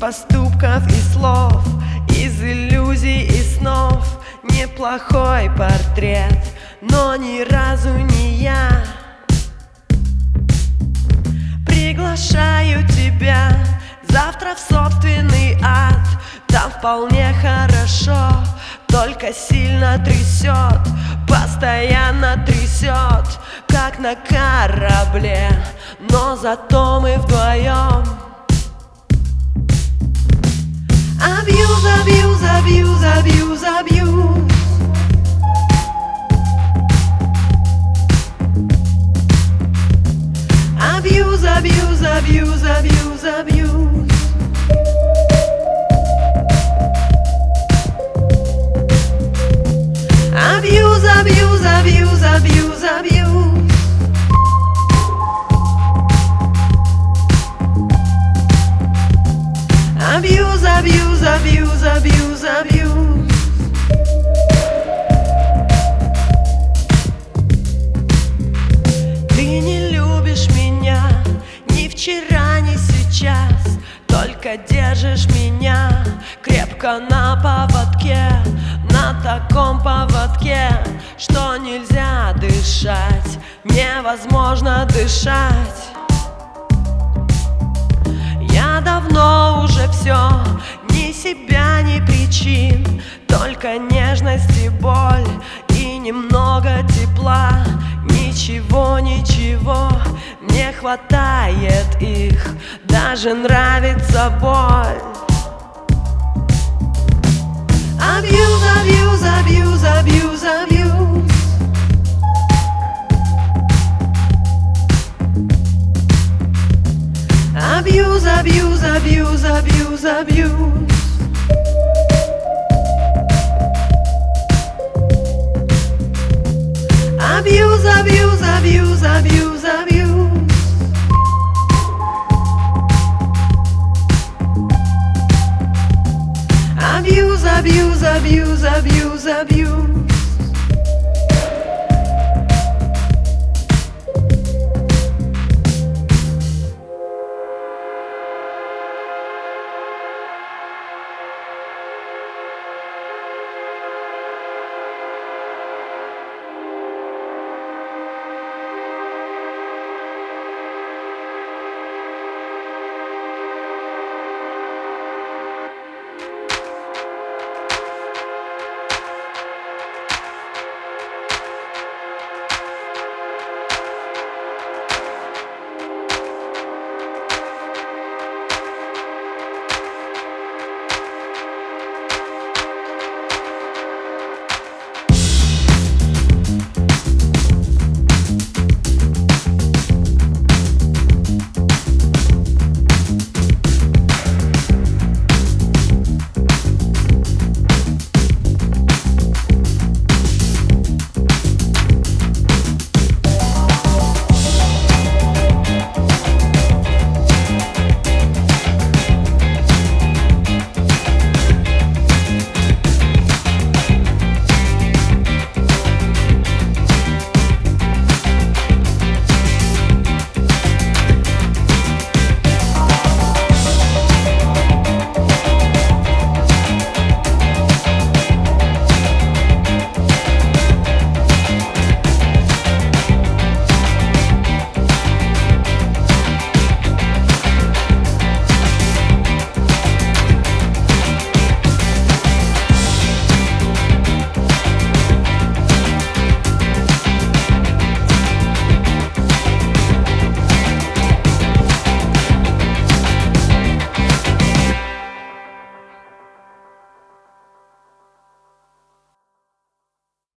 поступков и слов, из иллюзий и снов. Неплохой портрет, но ни разу не я. Приглашаю тебя завтра в собственный ад. Там вполне хорошо, только сильно трясет, постоянно трясет, как на корабле, но зато мы вдвоем. Абьюз, абьюз, абьюз, абьюз, абьюз. Абьюз, абьюз, абьюз, абьюз, абьюз. Абьюз, абьюз, абьюз, абьюз, абьюз. Абьюз, абьюз, абьюз, абьюз, абьюз. Ты не любишь меня ни вчера, ни сейчас, только держишь меня крепко на поводке, на таком поводке, что нельзя дышать, невозможно дышать. Я давно уже все, ни себя, ни причин, только нежность и боль и немного тепла. Ничего, ничего, мне хватает их, даже нравится боль. Абьюз, абьюз, абьюз, абьюз, абьюз.